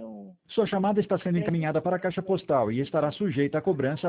Sua chamada está sendo encaminhada para a caixa postal e estará sujeita à cobrança